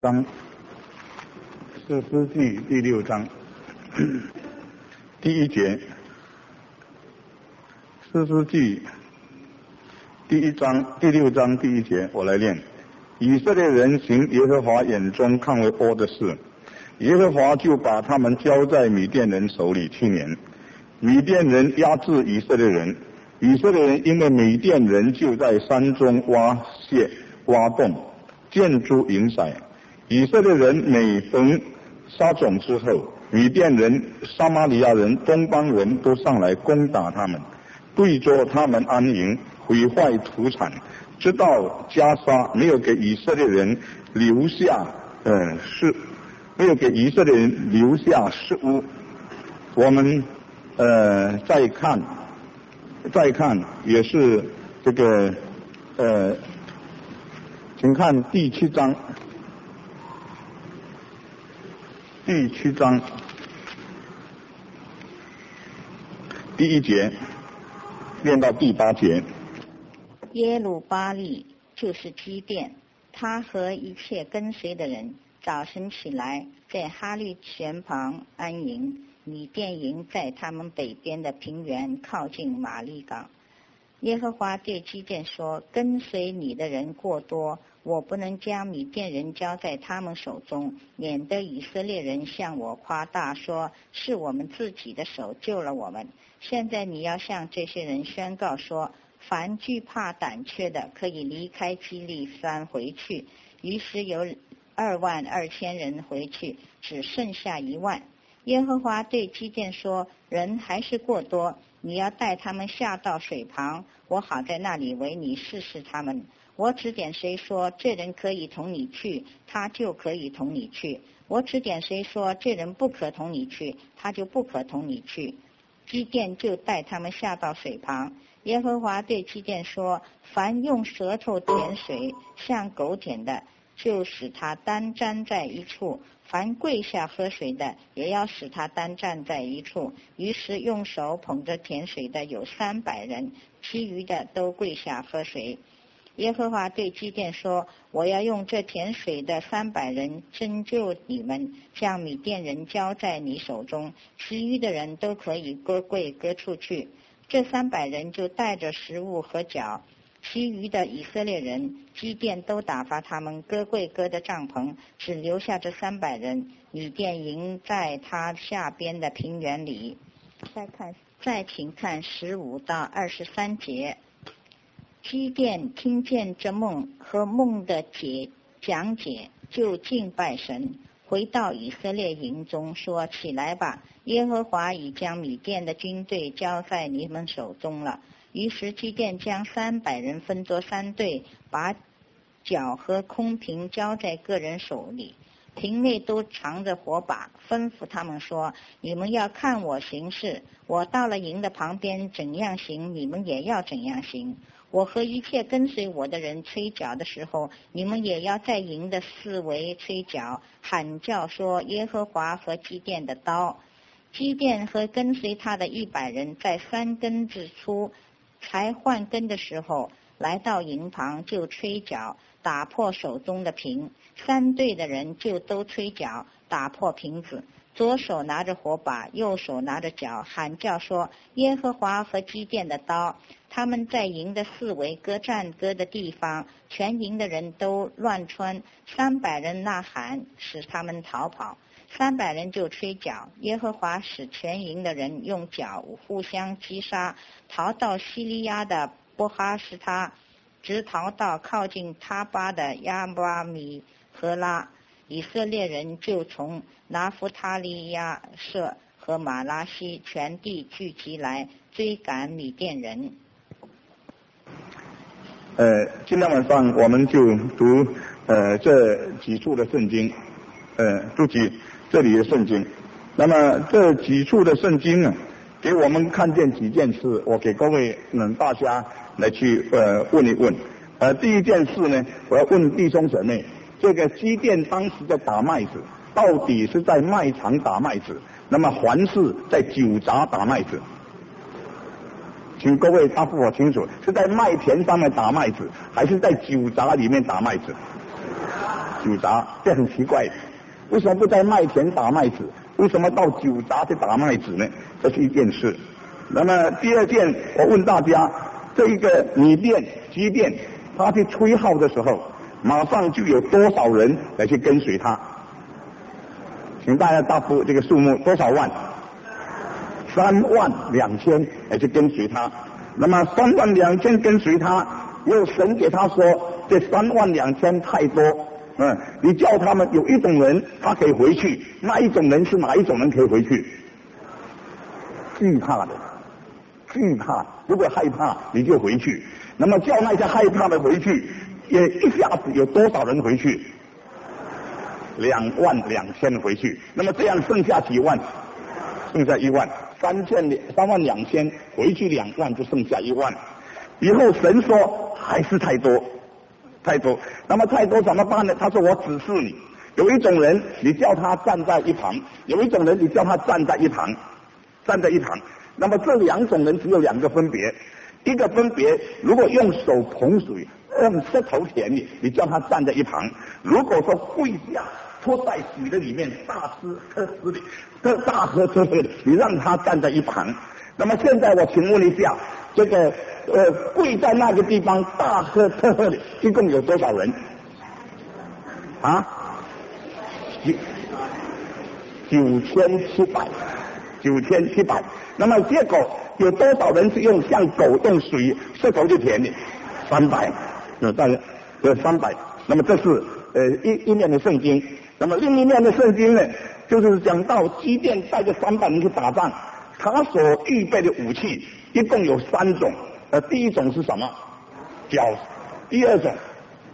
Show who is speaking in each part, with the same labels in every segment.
Speaker 1: 章，士师记第6章第1节，士师记第6章第1节，我来念：以色列人行耶和华眼中看为恶的事，耶和华就把他们交在米甸人手里7年。米甸人压制以色列人，以色列人因为米甸人就在山中挖洞，建筑营寨。以色列人每逢撒种之后，米甸人、撒玛利亚人、东邦人都上来攻打他们，对着他们安营，毁坏土产，直到加沙，没有给以色列人留下尸屋。我们再看也是这个请看第7章第1节念到第8节。
Speaker 2: 耶路巴利就是基甸，他和一切跟随的人早晨起来，在哈律泉旁安营。米甸营在他们北边的平原，靠近玛利港。耶和华对基甸说：跟随你的人过多，我不能将米甸人交在他们手中，免得以色列人向我夸大，说是我们自己的手救了我们。现在你要向这些人宣告说，凡惧怕胆怯的，可以离开基利山回去。于是有22000人回去，只剩下1万。耶和华对基甸说：人还是过多，你要带他们下到水旁，我好在那里为你试试他们。我指点谁说这人可以同你去，他就可以同你去；我指点谁说这人不可同你去，他就不可同你去。基甸就带他们下到水旁。耶和华对基甸说：凡用舌头舔水像狗舔的，就使他单站在一处；凡跪下喝水的，也要使他单站在一处。于是用手捧着甜水的有300人，其余的都跪下喝水。耶和华对基甸说：我要用这甜水的300人拯救你们，将米甸人交在你手中，其余的人都可以各跪各处去。这300人就带着食物和脚，其余的以色列人基甸都打发他们各跪各的帐篷，只留下这300人。米甸营在他下边的平原里。再请看15到23节。基甸听见这梦和梦的讲解，就敬拜神，回到以色列营中说：起来吧，耶和华已将米甸的军队交在你们手中了。于是基甸将300人分作3队，把脚和空瓶交在个人手里，瓶内都藏着火把，吩咐他们说：你们要看我行事，我到了营的旁边怎样行，你们也要怎样行。我和一切跟随我的人吹角的时候，你们也要在营的四围吹角，喊叫说：耶和华和基甸的刀。基甸和跟随他的100人在3更之初才换更的时候，来到营旁，就吹角，打破手中的瓶。3队的人就都吹角，打破瓶子，左手拿着火把，右手拿着角，喊叫说：耶和华和基甸的刀。他们在营的四围各站各的地方，全营的人都乱窜，300人呐喊，使他们逃跑。300人就吹角，耶和华使全营的人用角互相击杀，逃到西利亚的波哈什他，直逃到靠近他巴的亚巴米和拉。以色列人就从拿弗他利亚舍和马拉西全地聚集来追赶米甸人。
Speaker 1: 今天晚上我们就读这几处的圣经，读起这里的圣经。那么这几处的圣经呢，给我们看见几件事，我给各位大家来去问一问。第一件事呢，我要问弟兄姊妹，这个基甸当时在打麦子，到底是在麦场打麦子，那么还是在酒闸打麦子？请各位答复我清楚，是在麦田上面打麦子，还是在酒闸里面打麦子？ 酒杂，这很奇怪。为什么不在麦田打麦子？为什么到酒杂去打麦子呢？这是一件事。那么第二件，我问大家，这一个米店、鸡店，他去吹号的时候，马上就有多少人来去跟随他？请大家答复这个数目多少万？32000来去跟随他。那么32000跟随他，有神给他说，这32000太多。你叫他们有一种人他可以回去，那一种人是哪一种人可以回去？惧怕的，惧怕。如果害怕，你就回去。那么叫那些害怕的回去，也一下子有多少人回去？22000回去。那么这样剩下几万？剩下1万。32000回去2万，就剩下1万。以后神说还是太多。那么太多怎么办呢？他说我指示你，有一种人你叫他站在一旁，有一种人你叫他站在一旁。那么这2种人只有2个分别，一个分别如果用手捧水，用舌头舔你叫他站在一旁；如果说跪下拖在水的里面大喝特喝的，你让他站在一旁。那么现在我请问一下，这个跪在那个地方大喝特喝的一共有多少人？9700。那么结果有多少人是用像狗用水舌头去舔的？300。大概300。那么这是一面的圣经。那么另一面的圣经呢，就是讲到基甸带着300人去打仗，他所预备的武器一共有3种。第一种是什么？角。第二种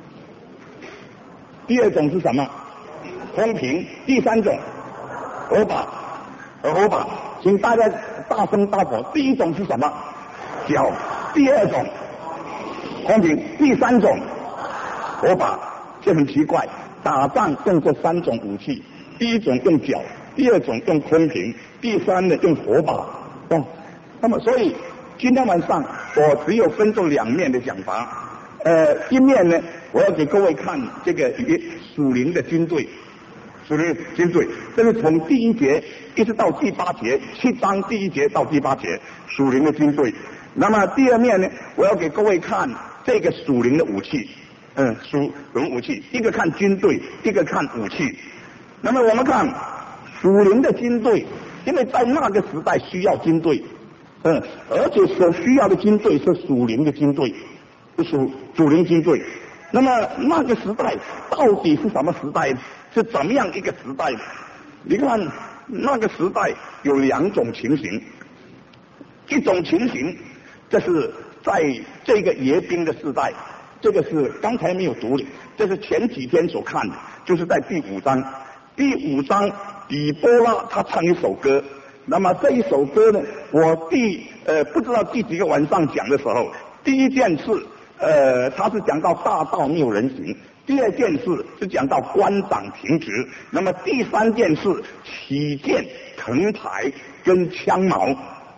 Speaker 1: 是什么？空瓶。第三种火把。请大家大声大口。第一种是什么？角。第二种空瓶。第三种火把。这很奇怪，打仗用这3种武器，第一种用角，第二种用空瓶，第三呢用火把。那么所以今天晚上我只有分作2面的讲法。一面呢，我要给各位看这个属灵的军队。这是从第1节一直到第8节，7章第1节到第8节属灵的军队。那么第2面呢，我要给各位看这个属灵的武器。属灵武器，一个看军队，一个看武器。那么我们看属灵的军队，因为在那个时代需要军队，而且所需要的军队是属灵的军队，属灵军队。那么那个时代到底是什么时代？是怎么样一个时代？你看那个时代有2种情形，一种情形这是在这个耶宾的时代。这个是刚才没有读的，这是前几天所看的，就是在第5章。第5章，底波拉他唱一首歌。那么这一首歌呢，我不知道第几个晚上讲的时候，第一件事，他是讲到大道没有人行；第2件事是讲到官长停职；那么第3件事，起剑、藤牌跟枪矛。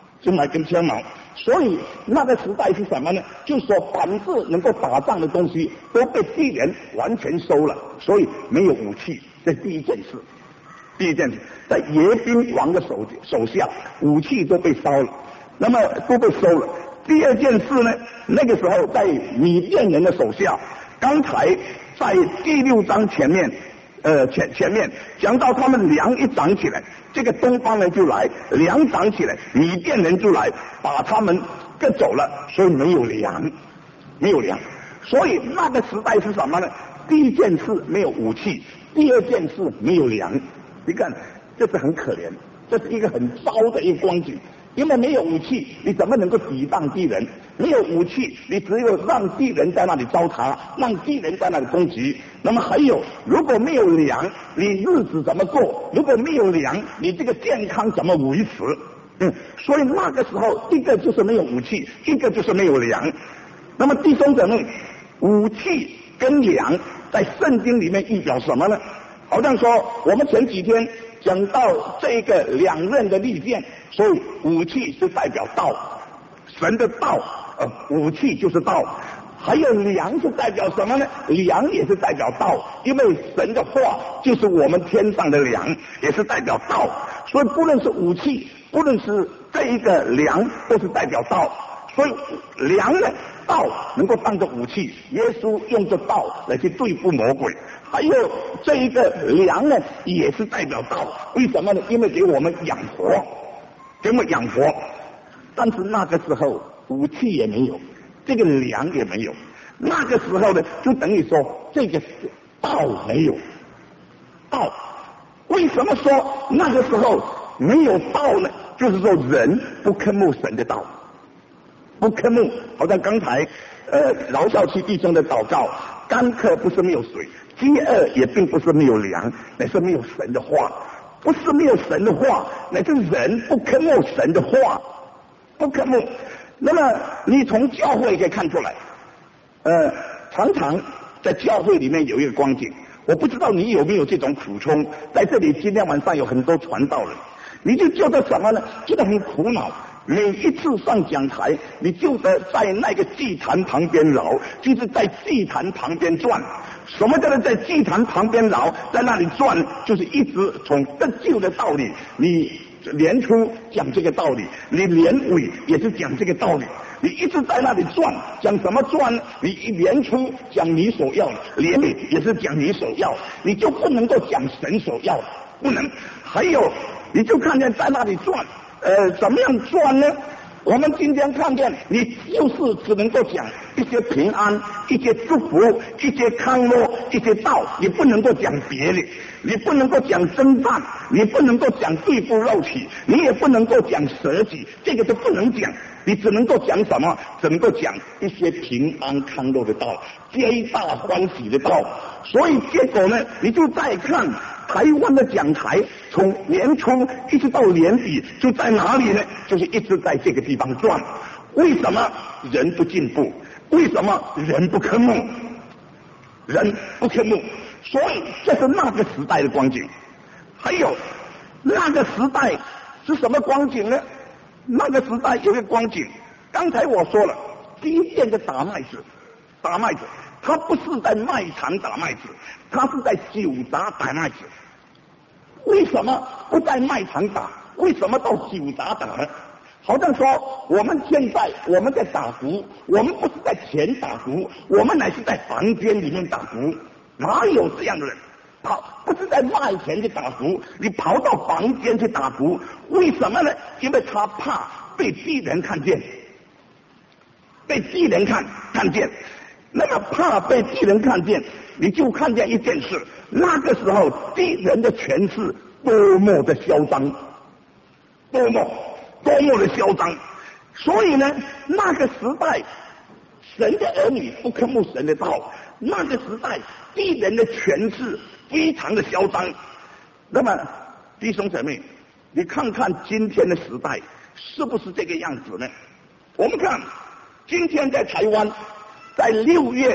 Speaker 1: 所以那个时代是什么呢？就是说凡是能够打仗的东西都被敌人完全收了，所以没有武器。这是第一件事，在耶宾王的手下，武器都被烧了，那么都被收了。第2件事呢，那个时候在米甸人的手下，刚才在第6章前面讲到他们粮一涨起来，这个东方人就来，粮涨起来，米甸人就来把他们各走了，所以没有粮。所以那个时代是什么呢？第1件事没有武器，第2件事没有粮。你看这是很可怜，这是一个很糟的一个光景。因为没有武器，你怎么能够抵挡敌人？没有武器，你只有让敌人在那里糟蹋，让敌人在那里攻击。那么还有，如果没有粮，你日子怎么过？如果没有粮，你这个健康怎么维持？所以那个时候，一个就是没有武器，一个就是没有粮。那么弟兄姊妹，武器跟粮在圣经里面预表什么呢？好像说我们前几天讲到这个2刃的利剑，所以武器是代表道，神的道，武器就是道。 还有粮是代表什么呢？粮也是代表道，因为神的话就是我们天上的粮，也是代表道。所以不论是武器，不论是这一个粮，都是代表道。所以粮呢，道能够当作武器，耶稣用这道来去对付魔鬼。还有这一个粮呢，也是代表道。为什么呢？因为给我们养活，给我们养活。但是那个时候武器也没有，这个粮也没有。那个时候呢，就等于说这个道没有。道为什么说那个时候没有道呢？就是说人不渴慕神的道，不渴慕。好像刚才饶校区弟兄的祷告，干渴不是没有水，饥饿也并不是没有粮，乃是没有神的话。不是没有神的话，乃是人不渴慕神的话，不渴慕。那么你从教会可以看出来，常常在教会里面有一个光景，我不知道你有没有这种苦衷。在这里今天晚上有很多传道人，你就觉得什么呢？觉得很苦恼。每一次上讲台，你就得在那个祭坛旁边绕，就是在祭坛旁边转。什么叫做在祭坛旁边绕？在那里转，就是一直从得救的道理，你年初讲这个道理，你年尾也是讲这个道理，你一直在那里转。讲什么转？你一年初讲你所要的，年尾也是讲你所要的，你就不能够讲神所要的，不能。还有，你就看见在那里转。怎么样转呢？我们今天看见，你就是只能够讲一些平安、一些祝福、一些康乐、一些道，你不能够讲别的，你不能够讲征战，你不能够讲对付肉体，你也不能够讲舍己，这个都不能讲。你只能够讲什么？只能够讲一些平安康乐的道，皆大欢喜的道。所以结果呢，你就再看台湾的讲台，从年初一直到年底，就在哪里呢？就是一直在这个地方转。为什么人不进步？为什么人不渴慕？人不渴慕，所以这是那个时代的光景。还有那个时代是什么光景呢？那个时代有一个光景，刚才我说了，第一件的打麦子，他不是在卖场打麦子，他是在酒闸打麦子。为什么不在卖场打？为什么到酒闸打呢？好像说我们现在我们在打鼓，我们不是在前打鼓，我们乃是在房间里面打鼓。哪有这样的人？不是在卖钱去打鼓，你跑到房间去打鼓，为什么呢？因为他怕被敌人看见，被敌人看见。那么怕被敌人看见，你就看见一件事，那个时候敌人的权势多么的嚣张，多么的嚣张。所以呢，那个时代神的儿女不渴慕神的道，那个时代敌人的权势非常的嚣张。那么弟兄姊妹，你看看今天的时代是不是这个样子呢？我们看今天在台湾，在6月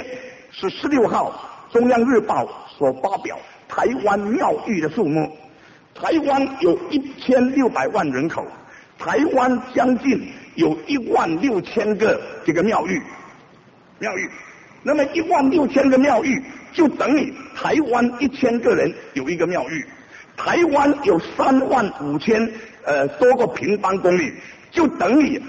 Speaker 1: 16号中央日报所发表台湾庙宇的数目，台湾有1600万人口，台湾将近有16000个这个庙宇，那么16000个庙宇就等于台湾1000个人有一个庙宇，台湾有35000多个平方公里，就等于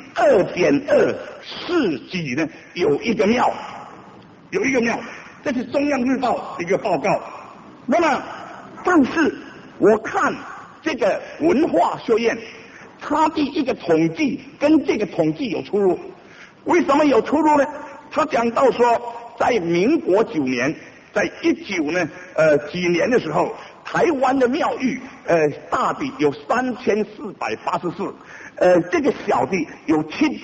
Speaker 1: 2.2世纪呢有一个庙，这是中央日报的一个报告。那么但是我看这个文化学院他的一个统计跟这个统计有出入。为什么有出入呢？他讲到说，在民国9年，在19呢几年的时候，台湾的庙宇大的有3484，这个小的有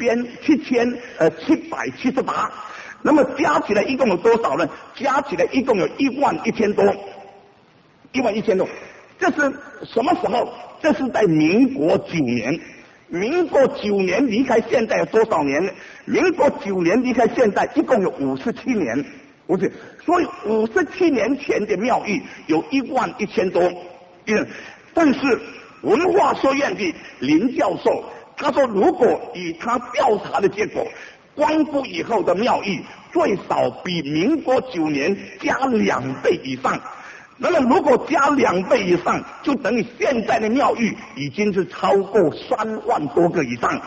Speaker 1: 7778，那么加起来一共有多少呢？加起来一共有11000多，11000多。这是什么时候？这是在民国9年。民国9年离开现在有多少年呢？民国9年离开现在一共有57年，不是？所以57年前的庙宇有11000多。但是文化学院的林教授他说，如果以他调查的结果，
Speaker 3: 光复以后的庙宇最少比民国9年加2倍以上。那么如果加2倍以上，就等于现在的庙宇已经是超过3万多个以上。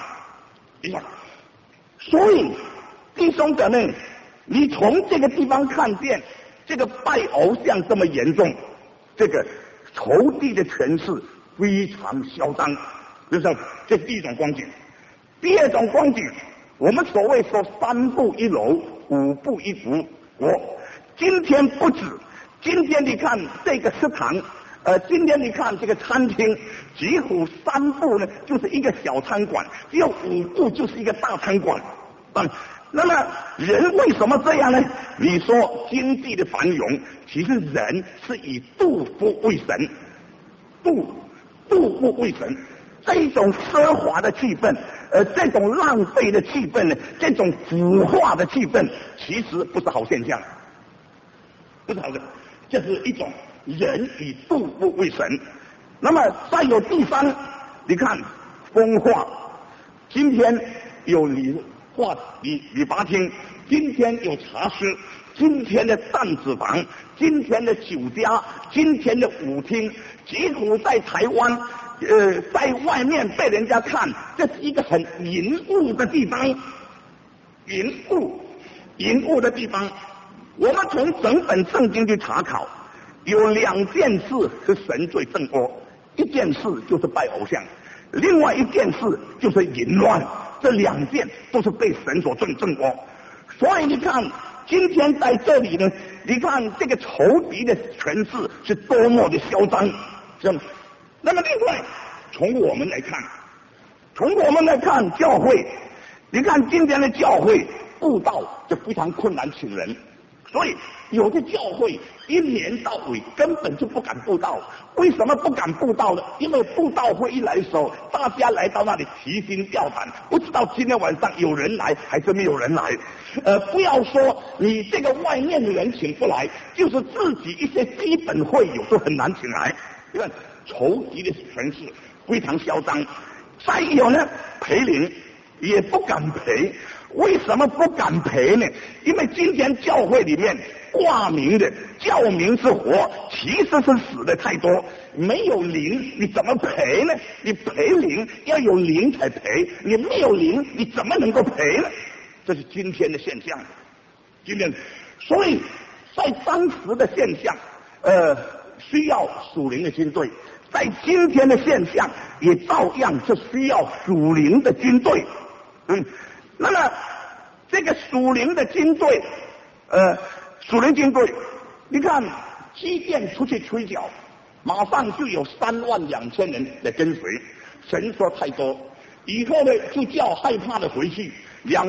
Speaker 3: 所以弟兄姊妹，你从这个地方看见这个拜偶像这么严重，这个仇敌的权势非常嚣张，就是这第一种光景。第二种光景，我们所谓说3步1楼5步1伏国，今天不止。今天你看这个食堂，今天你看这个餐厅，几乎3步呢就是一个小餐馆，只有5步就是一个大餐馆。那么人为什么这样呢？你说经济的繁荣，其实人是以度富为神，度富为神。这一种奢华的气氛，这种浪费的气氛呢，这种腐化的气氛，其实不是好现象，不是好的。这是一种人以度富为神。那么再有第三，你看风化，今天有理发厅，今天有茶室，今天的弹子房，今天的酒家，今天的舞厅，几乎在台湾在外面被人家看，这是一个很淫污的地方，淫污的地方。我们从整本圣经去查考，有2件事是神最憎恶，一件事就是拜偶像，另外一件事就是淫乱，这2件都是被神所憎恶。所以你看今天在这里呢，你看这个仇敌的权势是多么的嚣张。那么另外从我们来看教会，你看今天的教会布道就非常困难请人，所以有的教会1年到尾根本就不敢布道。为什么不敢布道呢？因为布道会一来的时候，大家来到那里提心吊胆，不知道今天晚上有人来还是没有人来。不要说你这个外面的人请不来，就是自己一些基本会友都很难请来，因为仇敌的权势非常嚣张。再有呢，培灵也不敢培。为什么不敢培呢？因为今天教会里面挂名的教名是活，其实是死的太多，没有灵你怎么培呢？你培灵要有灵才培，你没有灵你怎么能够培呢？这是今天的现象。所以在当时的现象需要属灵的军队，在今天的现象也照样是需要属灵的军队。那么这个属灵的军队，属灵军队，你看基甸出去吹角，马上就有32000人来跟随。神说太多，以后呢就叫害怕的回去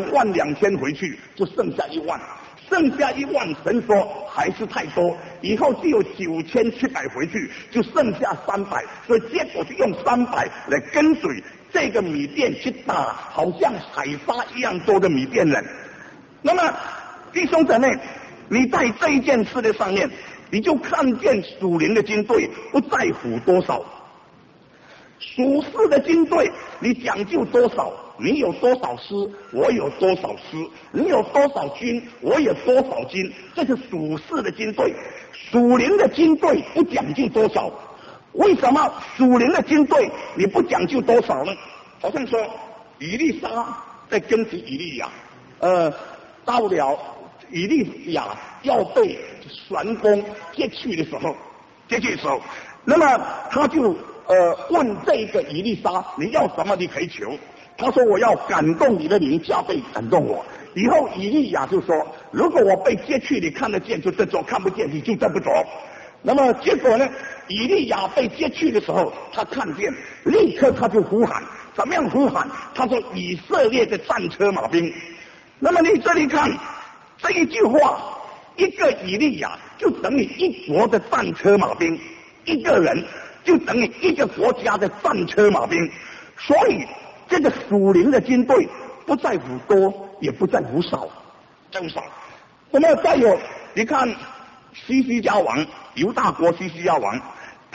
Speaker 3: ，22000回去，就剩下1万。剩下1万，神说还是太多，以后就有9700回去，就剩下300，所以结果就用300来跟随这个米甸去打，好像海沙一样多的米甸人。那么弟兄姊妹，你在这一件事的上面，你就看见属灵的军队不在乎多少，属世的军队你讲究多少，你有多少师，我有多少师；你有多少军，我有多少军。这是属世的军队。属灵的军队不讲究多少。为什么属灵的军队你不讲究多少呢？好像说以利沙在跟随以利亚，到了以利亚要被旋风接去的时候，那么他就问这个以利沙，你要什么你可以求。他说我要感动你的灵加倍感动我。以后以利亚就说，如果我被接去，你看得见就这走，看不见你就这不走。那么结果呢，以利亚被接去的时候，他看见，立刻他就呼喊。怎么样呼喊？他说以色列的战车马兵。那么你这里看这一句话，一个以利亚就等于一国的战车马兵，一个人就等于一个国家的战车马兵。所以这个属灵的军队不在乎多，也不在乎少，真少。那么再有，你看西西家王，犹大国西西家王，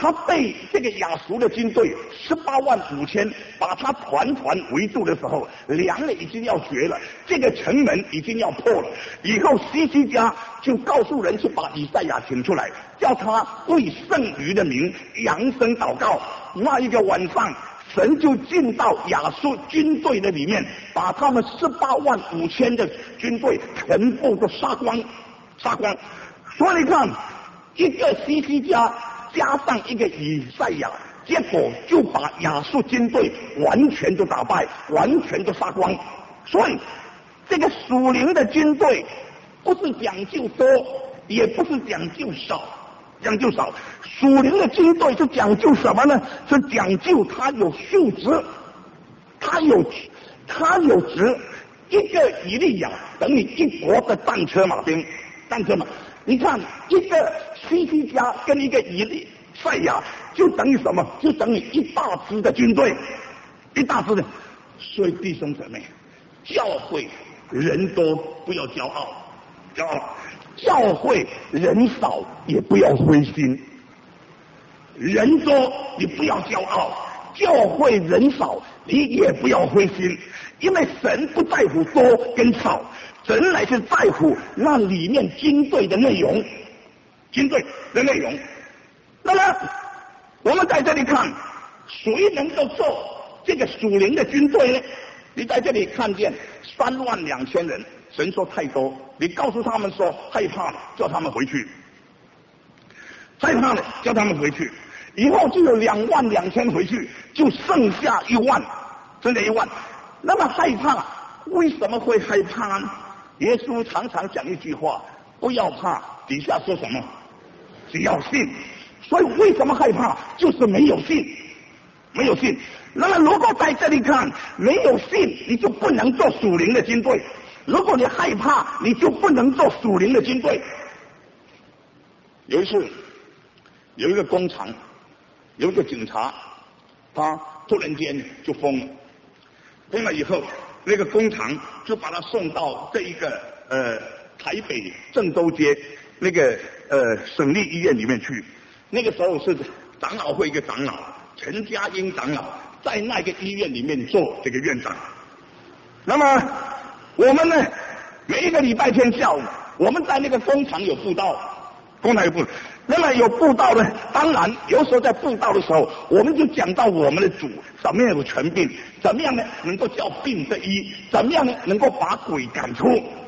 Speaker 3: 他被这个亚述的军队185000把他团团围住的时候，粮已经要绝了，这个城门已经要破了。以后西西家就告诉人去把以赛亚请出来，叫他为剩余的民扬声祷告。那一个晚上，神就进到亚述军队的里面，把他们185000的军队全部都杀光。所以你看，一个西西家加上一个以赛亚，结果就把亚述军队完全都打败，完全都杀光。所以这个属灵的军队不是讲究多，也不是讲究少，属灵的军队是讲究什么呢？是讲究它有素质，它有值。一个以利亚等于一国的战车马。你看一个西西家跟一个以利赛亚就等于什么？就等于一大支的军队，所以弟兄姊妹，教会人多不要骄傲，教会人少也不要灰心。人多你不要骄傲，教会人少你也不要灰心，因为神不在乎多跟少，神乃是在乎那里面军队的内容。那么我们在这里看，谁能够做这个属灵的军队呢？你在这里看见32000人，神说太多，你告诉他们说害怕了，叫他们回去。以后就有22000回去，就剩下1万，真的1万。那么害怕，为什么会害怕呢？耶稣常常讲一句话，不要怕，底下说什么？只要信。所以为什么害怕？就是没有信。那么如果在这里看，没有信，你就不能做属灵的军队；如果你害怕，你就不能做属灵的军队。有一次，有一个工厂，有一个警察，他突然间就疯了以后，那个工厂就把他送到这一个台北郑州街那个省立医院里面去。那个时候是长老会一个长老陈家英长老在那个医院里面做这个院长。那么我们呢，每一个礼拜天下午，我们在那个工厂有布道，那么有布道呢，当然有时候在布道的时候，我们就讲到我们的主怎么样有权柄，怎么样呢能够叫病得医，怎么样呢能够把鬼赶出。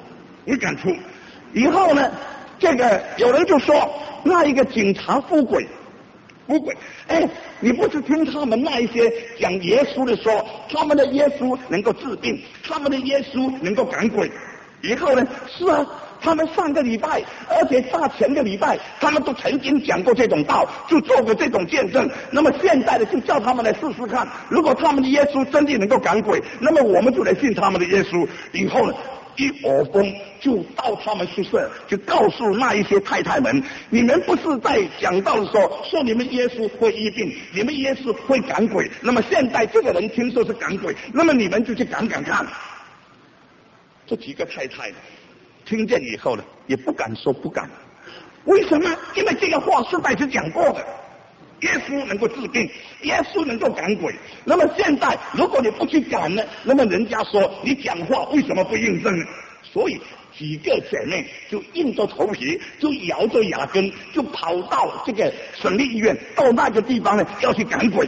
Speaker 3: 以后呢，这个有人就说那一个警察full鬼，你不是听他们那一些讲耶稣的说，他们的耶稣能够治病，他们的耶稣能够赶鬼。以后呢，是啊，他们上个礼拜，而且大前个礼拜，他们都曾经讲过这种道，就做过这种见证。那么现在呢，就叫他们来试试看，如果他们的耶稣真的能够赶鬼，那么我们就来信他们的耶稣。以后呢，一窝蜂就到他们宿舍，就告诉那一些太太们，你们不是在讲道的时候说你们耶稣会医病，你们耶稣会赶鬼，那么现在这个人听说是赶鬼，那么你们就去赶看。这几个太太听见以后呢，也不敢说不敢。为什么？因为这个话是在是讲过的，耶稣能够治病，耶稣能够赶鬼。那么现在如果你不去赶呢，那么人家说你讲话为什么不印证呢？所以几个姐妹就硬着头皮，就咬着牙根，就跑到这个省立医院，到那个地方呢，要去赶鬼。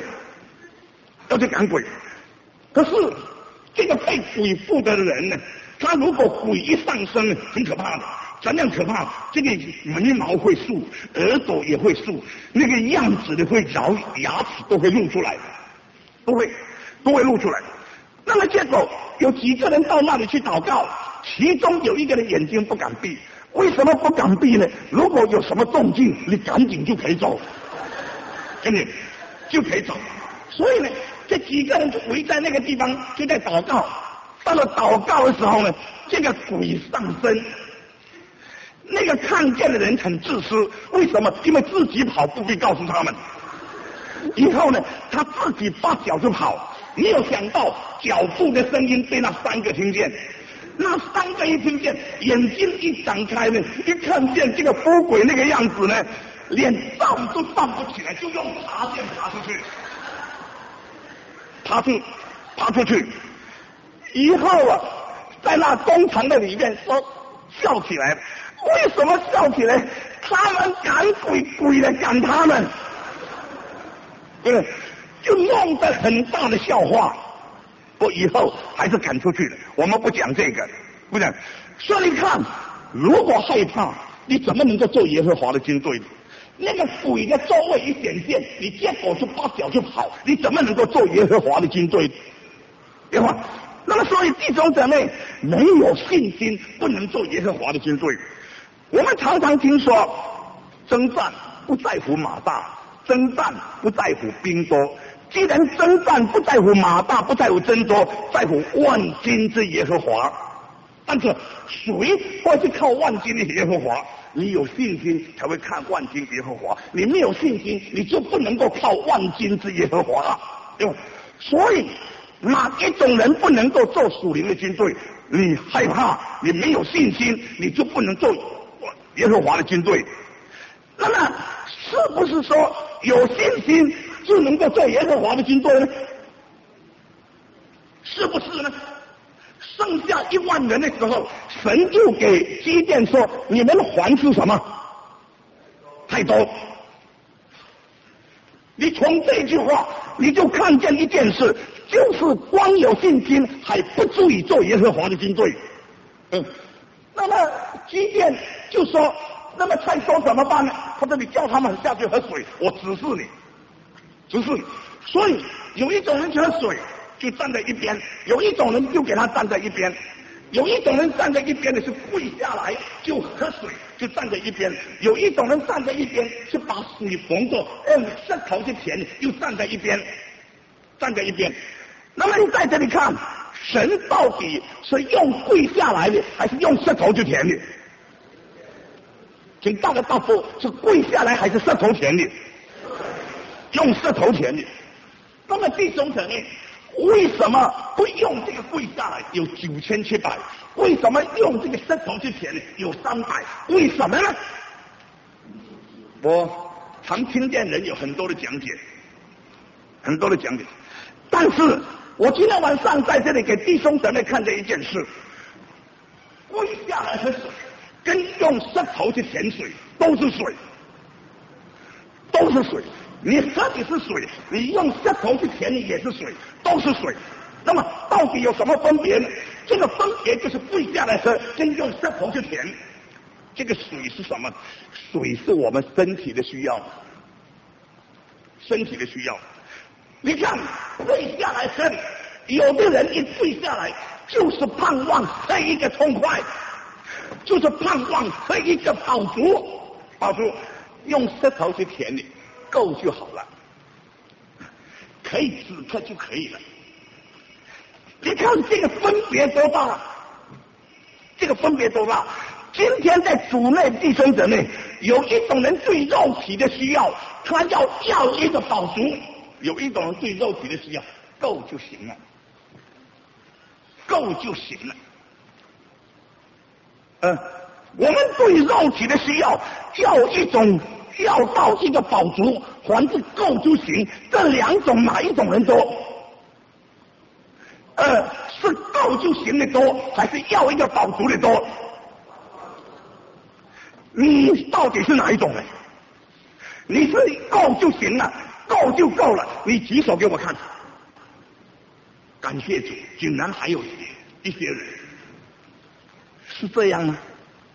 Speaker 3: 可是这个被鬼附的人呢，他如果鬼一上身，很可怕的。怎样可怕？这个眉毛会竖，耳朵也会竖，那个样子的会摇，牙齿都会露出来，都会露出来。那么结果有几个人到那里去祷告，其中有一个人眼睛不敢闭。为什么不敢闭呢？如果有什么动静，你赶紧就可以走，真的就可以走。所以呢，这几个人就围在那个地方，就在祷告。到了祷告的时候呢，这个鬼上身。那个看见的人很自私，为什么？因为自己跑不必告诉他们。以后呢，他自己拔脚就跑，没有想到脚步的声音被那3个听见。那3个一听见，眼睛一展开呢，一看见这个疯鬼那个样子呢， 连站都站不起来，就用爬线爬出去，爬出去。以后啊，在那工厂的里面说笑起来，为什么笑起来？他们赶鬼的赶他们，对不对？就弄得很大的笑话。不，以后还是赶出去了。我们不讲这个，不讲。所以你看，如果害怕，你怎么能够做耶和华的军队？那个鬼的周围一显现，你结果就把脚就跑，你怎么能够做耶和华的军队？对吧？那么所以弟兄姊妹，没有信心不能做耶和华的军队。我们常常听说，征战不在乎马大，征战不在乎兵多。既然征战不在乎马大，不在乎兵多，在乎万军之耶和华。但是谁会去靠万军的耶和华？你有信心才会看万军耶和华，你没有信心，你就不能够靠万军之耶和华。对吧？所以哪一种人不能够做属灵的军队？你害怕，你没有信心，你就不能做耶和华的军队。那么是不是说有信心就能够做耶和华的军队呢？是不是呢？剩下1万人的时候，神就给基甸说：“你们还是什么？太多。”你从这句话，你就看见一件事，就是光有信心还不足以做耶和华的军队。那么基甸就说：“那么太多怎么办呢？”他说：“你叫他们下去喝水，我指示你。”所以有一种人去喝水，就站在一边；有一种人就给他站在一边；有一种人站在一边的是跪下来就喝水，就站在一边；有一种人站在一边是把水缝着，膝头去舔，又站在一边。那么你在这里看，神到底是用跪下来的，还是用膝头去舔的？请大家答复，是跪下来还是膝头舔的？用膝头舔的。那么弟兄姊妹，为什么不用这个跪下来？有9700。为什么用这个膝头去舔？有300。为什么呢？我常听见人有很多的讲解，但是我今天晚上在这里给弟兄姊妹看这一件事：跪下来喝水，跟用膝头去舔水都是水。你喝的是水，你用膝头去舔你也是水，都是水。那么到底有什么分别呢？这个分别就是跪下来喝跟用膝头去舔。这个水是什么？水是我们身体的需要。你看跪下来喝，有的人一跪下来就是盼望喝一个痛快，就是盼望喝一个饱足。用膝头去舔你够就好了，可以止渴就可以了。你看这个分别多大？今天在主内弟兄姊妹，有一种人对肉体的需要，他要一个饱足；有一种人对肉体的需要够就行了。我们对肉体的需要要到一个饱足，还是够就行。这两种哪一种人多？是够就行的多，还是要一个饱足的多？你到底是哪一种人？你是够就行了，够就够了，你举手给我看。感谢主，竟然还有一些人是这样吗？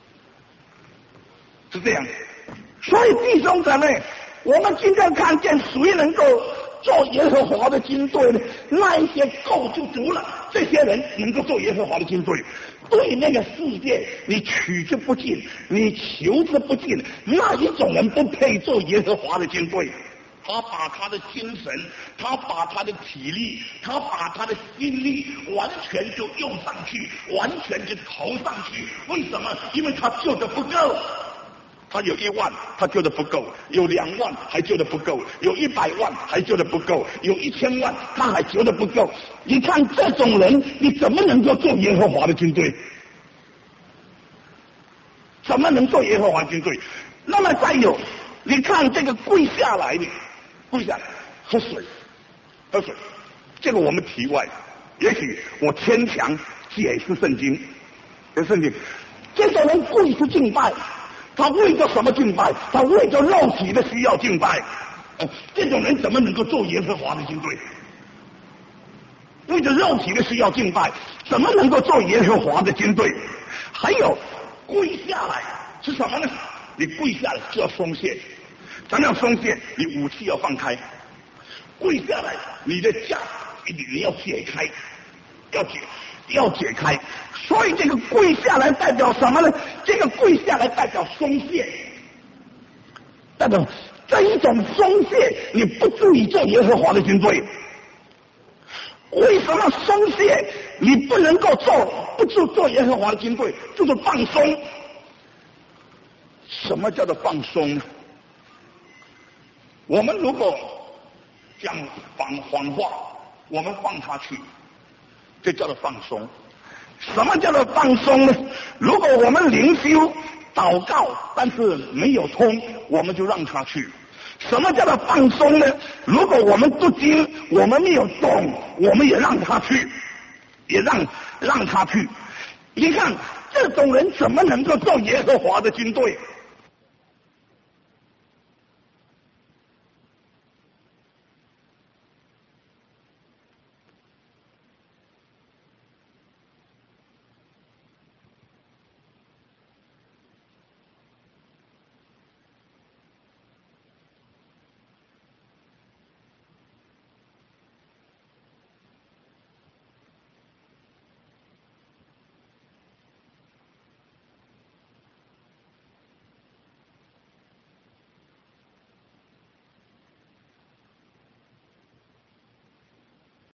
Speaker 3: 是这样。所以弟兄姊妹，我们今天看见谁能够做耶和华的军队呢？那一些够就足了，这些人能够做耶和华的军队。对那个世界，你取之不尽，你求之不尽，那一种人不配做耶和华的军队。他把他的精神，他把他的体力，他把他的心力完全就用上去，完全就投上去。为什么？因为他救的不够。他有1万，他救的不够；有2万，还救的不够；有100万，还救的不够；有1000万，他还救的不够。你看这种人，你怎么能够做耶和华的军队？怎么能做耶和华军队？那么再有， 你看这个跪下来的，跪下来喝水，喝水。这个我们题外，也许我牵强解释圣经，圣经。这种人跪是敬拜，他为着什么敬拜？他为着肉体的需要敬拜。这种人怎么能够做耶和华的军队？为着肉体的需要敬拜，怎么能够做耶和华的军队？还有跪下来是什么呢？你跪下来就要松懈，怎样松懈？你武器要放开，跪下来，你的架你要解开，要解开。所以这个跪下来代表什么呢？这个跪下来代表松懈，代表这一种松懈，你不足以做耶和华的军队。为什么松懈？你不能够不做耶和华的军队，就是放松。什么叫做放松呢？我们如果讲谎话，我们放他去，这叫做放松。什么叫做放松呢？如果我们灵修祷告，但是没有通，我们就让他去。什么叫做放松呢？如果我们读经，我们没有懂，我们也让他去，也让他去。你看这种人怎么能够做耶和华的军队？